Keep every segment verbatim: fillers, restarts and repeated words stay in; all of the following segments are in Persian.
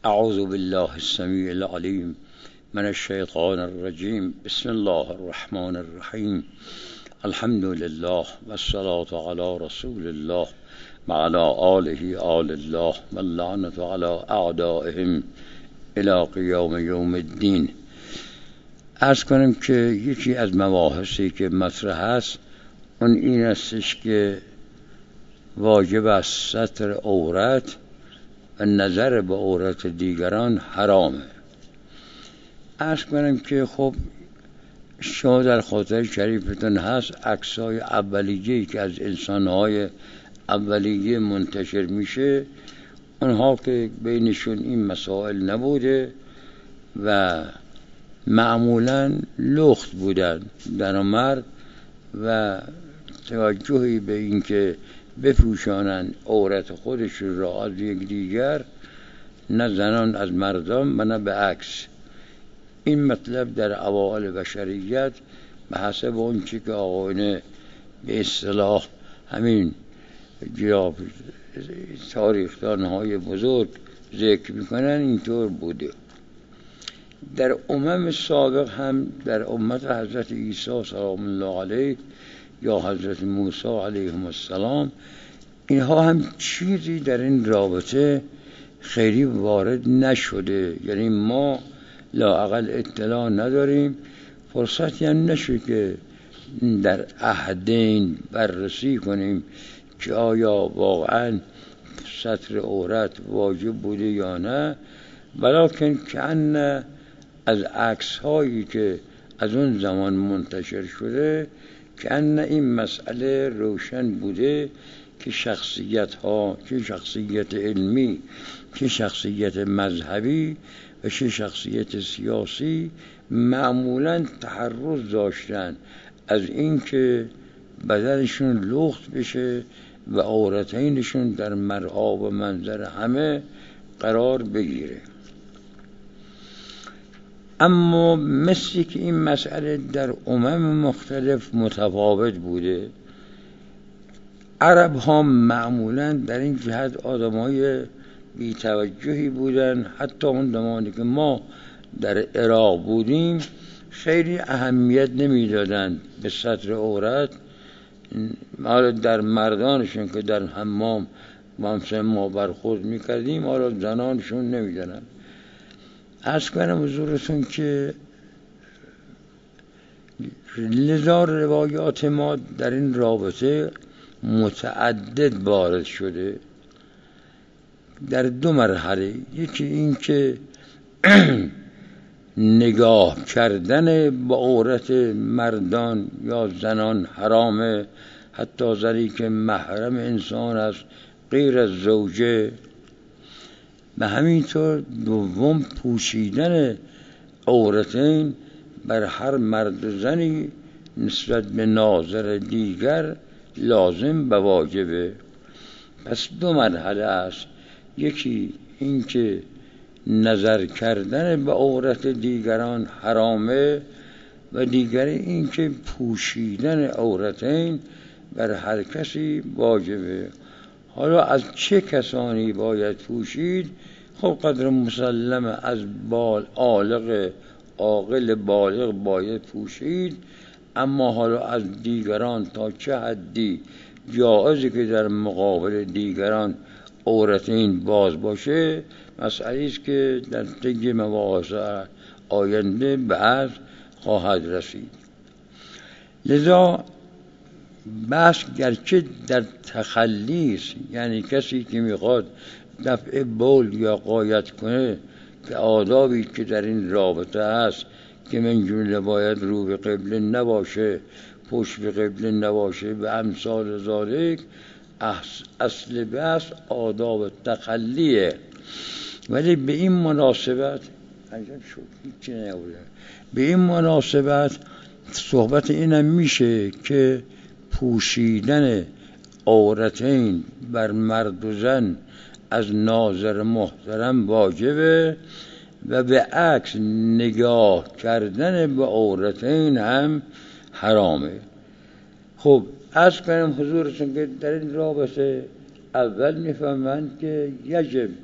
اعوذ بالله السمیع العلیم من الشیطان الرجیم. بسم الله الرحمن الرحیم. الحمد لله والصلاة علی رسول الله وعلى آله آل الله واللعنة علی اعدائهم الی قیام یوم الدین. عرض کنم که یکی از مباحثی که مطرح است اون این استش که واجب است ستر عورت و نظر به عورت دیگران حرامه. عرض کنم که خب شما در خاطر شریفتون هست عکسای اولیه‌ای که از انسانهای اولیه منتشر میشه، اونها که بینشون این مسائل نبوده و معمولا لخت بودن در مرد و توجهی به این که بپوشانند عورت خودشون را از یک دیگر، نه زنان از مردان و نه به عکس. این مطلب در اوائل بشریت به حسب اون چی که آقایان به اصطلاح همین تاریخدانهای بزرگ ذکر میکنن اینطور بوده. در امم سابق هم در امت حضرت عیسی سلام الله علیه یا حضرت موسی علیه السلام، اینها هم چیزی در این رابطه خیلی وارد نشده، یعنی ما لااقل اطلاع نداریم. فرصتی هم نشد که در عهدین بررسی کنیم که آیا واقعا ستر عورت واجب بوده یا نه، ولیکن کأن از عکس هایی که از اون زمان منتشر شده کأن این مسئله روشن بوده که شخصیت ها، که شخصیت علمی، که شخصیت مذهبی و چه شخصیت سیاسی معمولا تحرز داشتن از این که بدنشون لخت بشه و عورتینشون در مرآ و منظر همه قرار بگیره. اما مثل که این مسئله در امم مختلف متفاوت بوده، عرب ها معمولا در این جهت آدمای بی توجهی بودن. حتی اون زمانی که ما در عراق بودیم خیلی اهمیت نمیدادن به ستر عورت، حالا در مردانشون که در حمام مثلا ما برخورد میکردیم، حالا زنانشون نمیدادن. عرض کنم حضورتون که لذا روایات ما در این رابطه متعدد وارد شده در دو مرحله. یکی این که نگاه کردن به عورت مردان یا زنان حرامه، حتی زنی که محرم انسان است غیر از زوجه. و همینطور دوم پوشیدن عورتین بر هر مرد و زنی نسبت به ناظر دیگر لازم و واجبه. پس دو مرحله است، یکی این که نظر کردن به عورت دیگران حرامه و دیگری این که پوشیدن عورتین بر هر کسی واجبه. حالا از چه کسانی باید پوشید؟ خب قدر مسلم از بال عالق عاقل بالغ باید پوشید، اما حالا از دیگران تا چه حدی جایزی که در مقابل دیگران عورتین باز باشه مسئله است که در طی مباحث آینده به عرض خواهد رسید. لذا بحث گرچه در تخلی است، یعنی کسی که میخواد دفع بول یا غایت کنه که آدابی که در این رابطه هست که من جمله باید رو به قبله نباشه، پشت به قبله نباشه و امثال ذالک، اصل بحث آداب تخلیه. ولی به این مناسبت عجب شد هیچی نبوده. به این مناسبت صحبت اینم میشه که پوشیدن عورتین بر مرد و زن از ناظر محترم واجبه و به عکس نگاه کردن به عورتین هم حرامه. خب عرض کنم حضورتون که در این رابطه اول میفهمند که یجب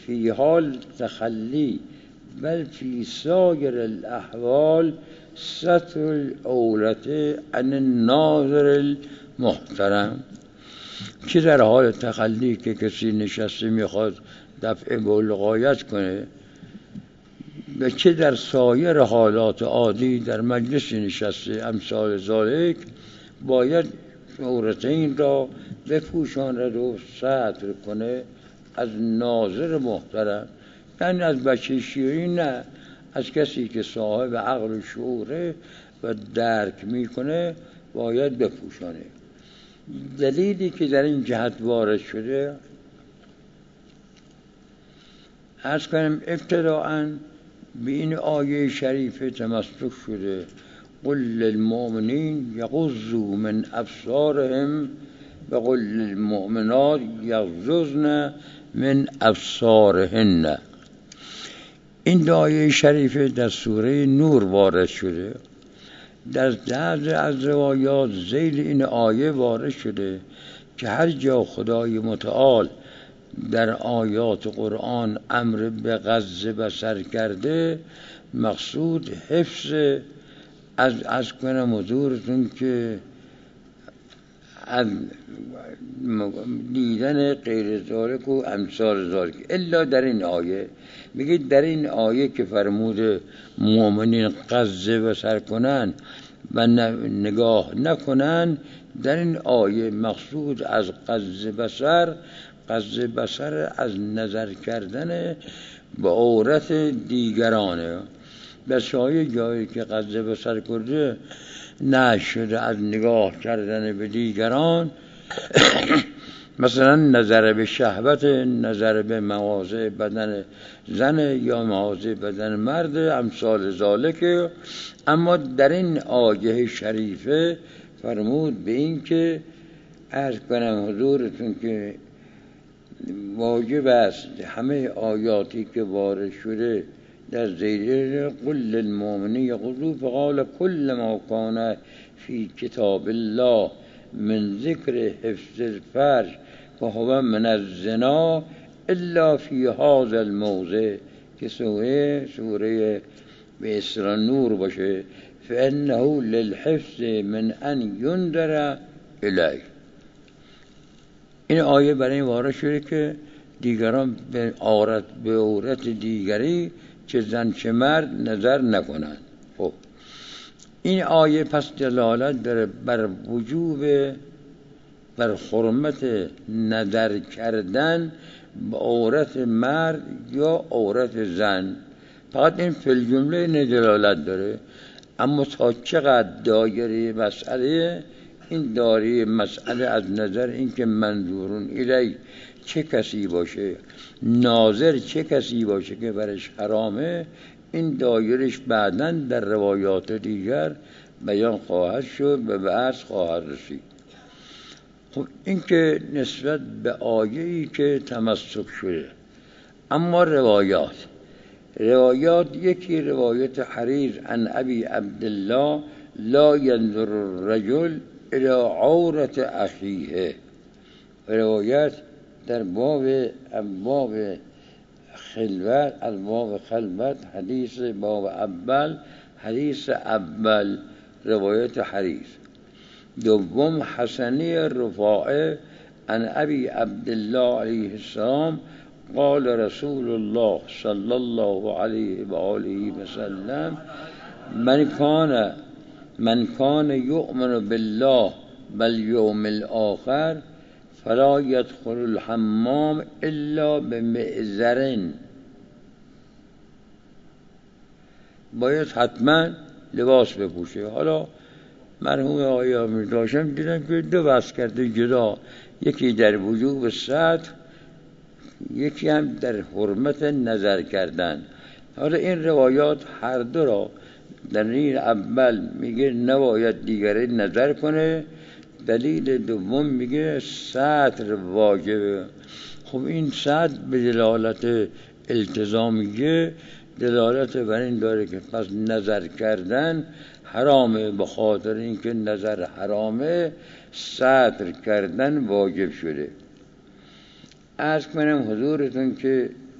فی حال تخلی بل فی سایر الاحوال ستر العورت عن الناظر المحترم. که در حال تخلی که کسی نشسته میخواد دفع بول غایت کنه و که در سایر حالات عادی در مجلس نشسته امثال ذالک باید عورتین را بپوشاند و ستر کنه از ناظر محترم، یعنی از بچه شیرین نه، از کسی که صاحب عقل و شعوره و درک میکنه باید بپوشانه. دلیلی که در این جهت وارد شده عرض کنم ابتداءً به این آیه شریفه تمسک شده قل للمؤمنین یغضوا من ابصارهم و قل للمؤمنات یغضضن من ابصارهن. این آیه شریفه در سوره نور وارد شده. در بعضی از روایات ذیل این آیه وارد شده که هر جا خدای متعال در آیات قرآن امر به غض بصر کرده مقصود حفظ از از کنم حضورتون که از دیدن غیر ذالک و امثال ذالک. الا در این آیه میگه در این آیه که فرموده مؤمنین غض بصر کنن و نگاه نکنن، در این آیه مقصود از غض بصر غض بصر از نظر کردن به عورت دیگرانه. در شای جایی که غض بصر کرده نه شده از نگاه کردن به دیگران مثلا نظر به شهوت، نظر به مواضع بدن زن یا مواضع بدن مرد امثال ذالک. اما در این آیه شریفه فرمود به این که عرض کنم حضورتون که واجب است همه آیاتی که وارد شده در ذیل قل للمؤمنین یغضوا فقال کل ما کان فی کتاب الله من ذکر حفظ الفرج فهو من الزنا الا فی هذا الموضع که سوره سوره به اصطلاح نور باشه فانه للحفظ من ان ينظر الیه. این آیه برای این وارد شده که دیگران به عورت به عورت دیگری چه زن چه مرد نظر نکنند. خب این آیه پس دلالت داره بر وجوب بر حرمت نظر کردن به عورت مرد یا عورت زن. فقط این فی الجمله دلالت داره، اما تا چقدر دایره مسئله این دایره مسئله از نظر اینکه منظورون الی چه کسی باشه، ناظر چه کسی باشه که برش حرامه، این دایرش بعداً در روایات دیگر بیان خواهد شد و به عرض خواهد رسید. خب این که نسبت به آیه‌ای که تمسک شده. اما روایات روایات یکی روایت حریر عن ابی عبدالله لا ينظر الرجل الى عورت اخیه، روایت در باب باب خلوت از باب خلوت حدیث باب اول حدیث اول روایت حریر. دوم حسنی رفاعه عن ابی عبدالله علیه السلام قال رسول الله صلی الله علیه و آله و سلم من کان من کان یؤمن بالله والیوم الاخر فلا يدخل الحمام الا بمئزر. باید حتما لباس بپوشه. حالا مرحوم آقای امیرکاشم دیدن که دو بحث کرده جدا، یکی در وجوب ستر، یکی هم در حرمت نظر کردن. حالا این روایات هر دو را در این اول میگه نباید دیگری نظر کنه، دلیل دوم میگه ستر واجبه. خب این ستر به دلالت التزامیه دلالت بر این داره که پس نظر کردن حرامه، به خاطر اینکه نظر حرامه ستر کردن واجب شده. عرض کنم حضورتون که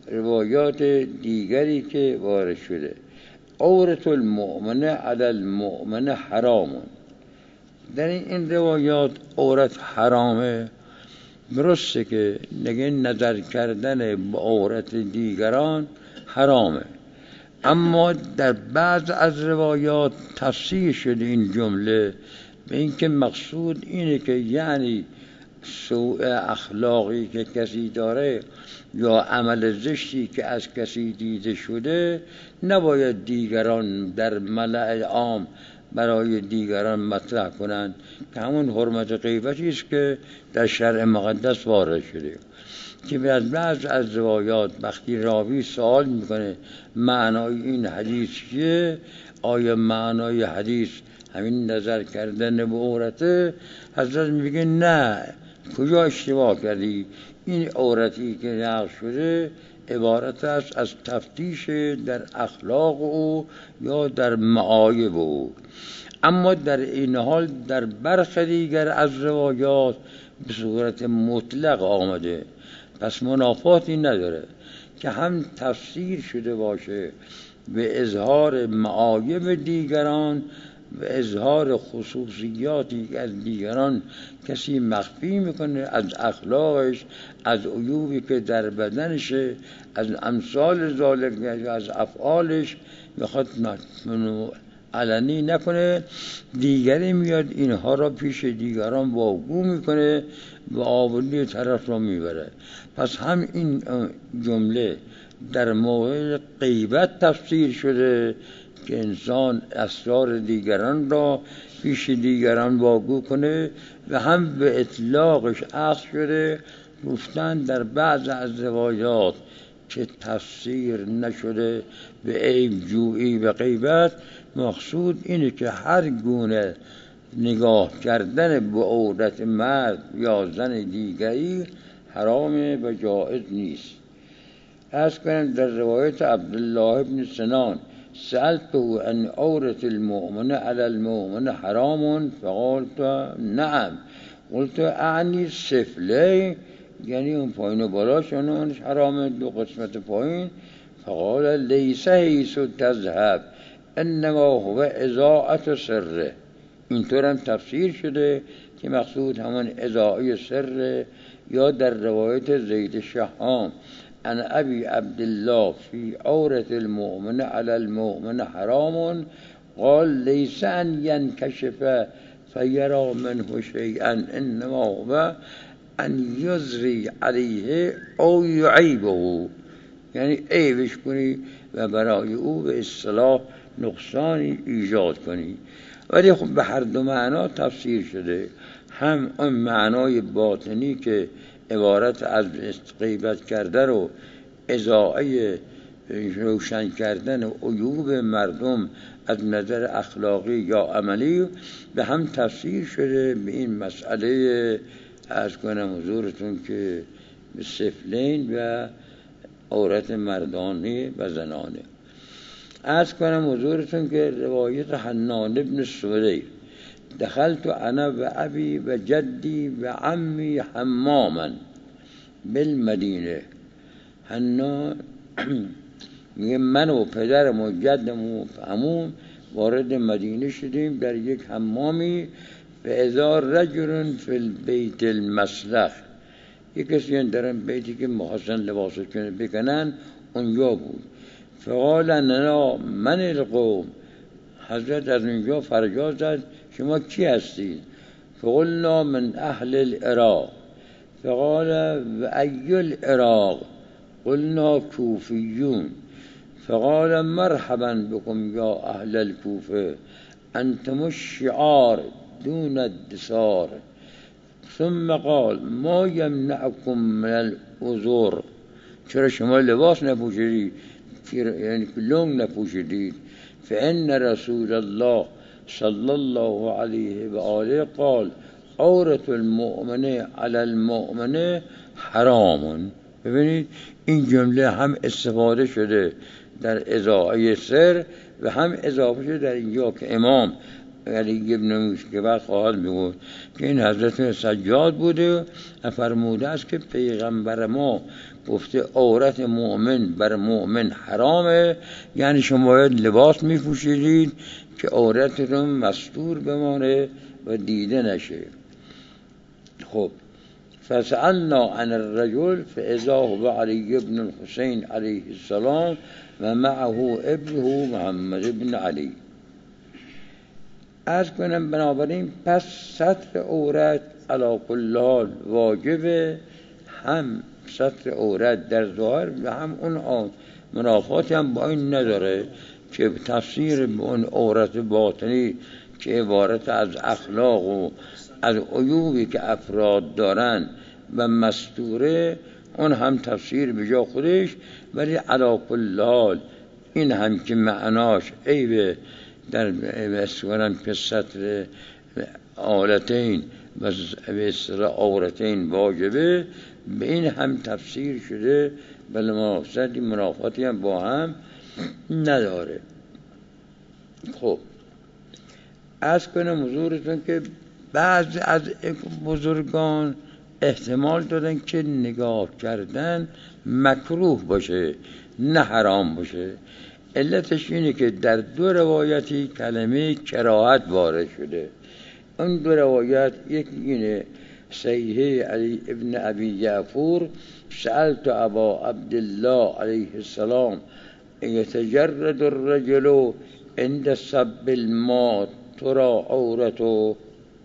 روایات دیگری که وارد شده. عورت المؤمن علی المؤمن حرامون، در این روایات عورت حرامه. درسته که نگه نظر کردن به عورت دیگران حرامه، اما در بعض از روایات تفسیر شده این جمله به اینکه مقصود اینه که یعنی سوء اخلاقی که کسی داره یا عمل زشتی که از کسی دیده شده نباید دیگران در ملأ عام برای دیگران مطرح کنند، که همون حرمت غیبتی است که در شرع مقدس وارد شده. که از بعض از روایات وقتی راوی سوال میکنه معنای این حدیث چیه، آیا معنای حدیث همین نظر کردن به عورته، حضرت میگه نه، کجا اشتباه کردی، این عورتی که نقل شده عبارت است از تفتیش در اخلاق او یا در معایب او. اما در این حال در برخی دیگر از روایات به صورت مطلق آمده، پس منافاتی نداره که هم تفسیر شده باشه به اظهار معایب دیگران و اظهار خصوصیاتی که از دیگران کسی مخفی میکنه، از اخلاقش، از عیوبی که در بدنشه، از امثال ذالک، از افعالش میخواد علنی نکنه، دیگری میاد اینها را پیش دیگران واگو میکنه و آوردی طرف را میبره. پس هم این جمله در موضع غیبت تفسیر شده که انسان اسرار دیگران را پیش دیگران واگو کنه، و هم به اطلاقش اخذ شده گفتن در بعض از روایات که تفسیر نشده به عیب جویی و غیبت، مقصود اینه که هر گونه نگاه کردن به عورت مرد یا زن دیگری حرامه و جائز نیست. از کنم در روایت عبدالله بن سنان سألته عن عورت المؤمن علی المؤمن حرام فقالت نعم قلت اعنی سفله، یعنی اون پایین و بالاش اونش حرامه، دو قسمت پایین. فقال لیس حیث تذهب انما هو اضاعت سره. اینطور هم تفسیر شده که مقصود همون اضاعه سر. یا در روایت زید شهام عن ابی عبدالله فی عورت المؤمن علی المؤمن حرام قال لیس ان ینکشف فیرا منه شیئا انما هو ان یزری علیه او یعیبه، یعنی عیبش کنی و برای او به اصطلاح نقصانی ایجاد کنی. ولی خب به هر دو معنا تفسیر شده، هم اون معنای باطنی که عبارت از غیبت کرده رو اضاعه روشن کردن عیوب مردم از نظر اخلاقی یا عملی، به هم تفسیر شده به این مسئله از کنم حضورتون که به سفلین و عورت مردانه و زنانه. از کنم حضورتون که روایت حنان ابن سوری دخلت انا و ابی و جدی و عمی حماما بالمدینه. حنان میگه من و پدرم و جدم و عموم وارد مدینه شدیم در یک حمامی، فاذا رجل فی البیت المسلخ، یک کسی در این بیتی که محسن لباس بکنن اونجا بود. فقال لنا من القوم، حضرت از اونجا فریاد زد شما کی هستید؟ فقلنا من اهل العراق. فقال و ای العراق؟ قلنا کوفیون. فقال مرحبا بكم یا اهل الكوفه انتم الشعار دون الدثار. ثم قال ما یمنعکم من العذر، چرا شما لباس نپوشیدید، یعنی لنگ نپوشیدید؟ فان رسول الله صلی الله علیه و آله قال عورت المؤمن علی المؤمن حرام. ببینید این جمله هم استفاده شده در اضاعه سر و هم اضافه شده در اینجا که امام علی ابن موسیقی خواهد میگوید که این حضرت سجاد بوده و فرموده است که پیغمبر ما گفته عورت مؤمن بر مؤمن حرامه، یعنی شما باید لباس میپوشیدید که عورتتون مستور بمانه و دیده نشه. خب فسألنا عن الرجل فإذا هو علي بن الحسين عليه السلام و معه ابنه محمد بن علی. از کنم بنابراین پس ستر عورت علی کل حال واجبه، هم ستر عورت در ظاهر و هم اون منافاتی هم با این نداره که تفسیر به اون عورت باطنی که عبارت از اخلاق و از عیوبی که افراد دارن و مستوره، اون هم تفسیر به جا خودش، ولی علی کل حال این هم که معناش عیب در اسوران که ستر عورتین و عورتین واجبه، به این هم تفسیر شده، بل منافاتی منافاتی هم با هم نداره. خب از کنم حضورتون که بعض از بزرگان احتمال دادن که نگاه کردن مکروه باشه نه حرام باشه. علتش اینه که در دو روایتی کلمه کراهت وارد شده. اون دو روایت یکی اینه صحیح علی ابن ابی جعفر سألت ابا عبدالله علیه السلام یتجرد الرجل عند سب الماء ترى عورته،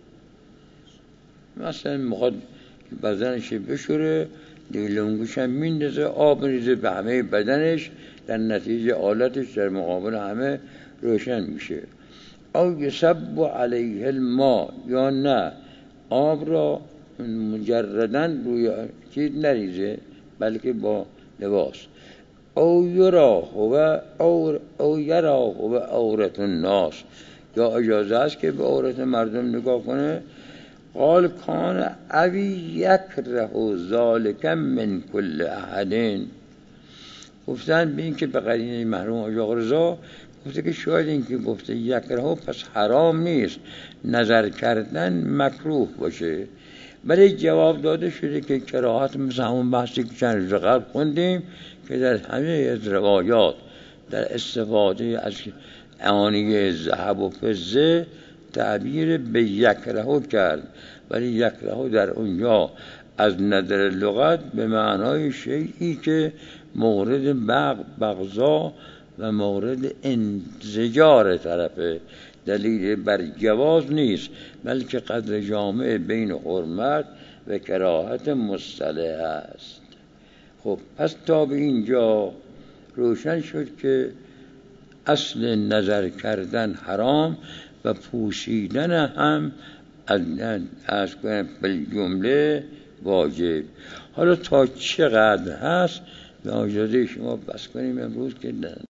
مثلا میخواد بدنش بشوره دیگه لنگوش هم میندازه، آب میریزه به همه بدنش، در نتیجه آلتش در مقابل همه روشن میشه. او یصب علیه الماء، یا نه آب را مجردن روی چیز نریزه بلکه با لباس. او یرا هو او او یرا هو عورت الناس، یا اجازه است که به عورت مردم نگاه کنه. قال کان ابی یکره ذالک من کل احدین. گفتن به این که به قرینه محروم آقا رضا گفته که شاید این که گفته یکره پس حرام نیست، نظر کردن مکروه باشه. ولی جواب داده شده که کراهت مثل همون بحثی که چند روز قبل خوندیم که در همه از روایات در استفاده از آنیه ذهب و فضه تعبیر به یکره کرد، ولی یکره در اونجا از نظر لغت به معنای شیئی که مورد بغضا و مورد انزجار طرفه، دلیل بر جواز نیست، بلکه قدر جامع بین حرمت و کراهت مصطلح است. خب پس تا به اینجا روشن شد که اصل نظر کردن حرام و پوشیدن هم از بالجمله واجب. حالا تا چقدر هست به اجازه شما بس کنیم امروز که